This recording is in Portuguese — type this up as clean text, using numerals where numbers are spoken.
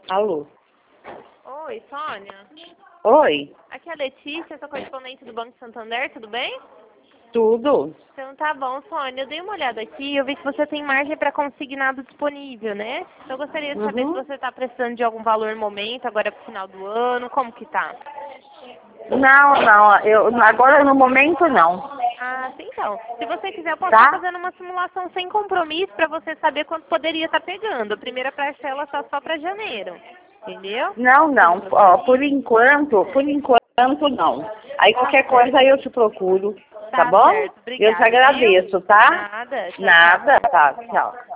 Alô? Oi, Sônia. Oi? Aqui é a Letícia, sou correspondente do Banco Santander, tudo bem? Tudo? Então tá bom, Sônia. Eu dei uma olhada aqui e eu vi que você tem margem para consignado disponível, né? Então eu gostaria de saber se Uhum. você está precisando de algum valor no momento, agora pro final do ano, como que tá? Não, agora no momento não, Ah, sim, então. Se você quiser, eu posso estar tá? fazendo uma simulação sem compromisso para você saber quanto poderia estar pegando. A primeira parcela só para janeiro, entendeu? Se não Não, ó, gostaria. por enquanto não. Aí Tá qualquer certo. coisa eu te procuro, tá Tá bom? certo. Eu te Obrigada, viu? agradeço, tá? Nada. Tchau, tchau. Nada, tá, tchau.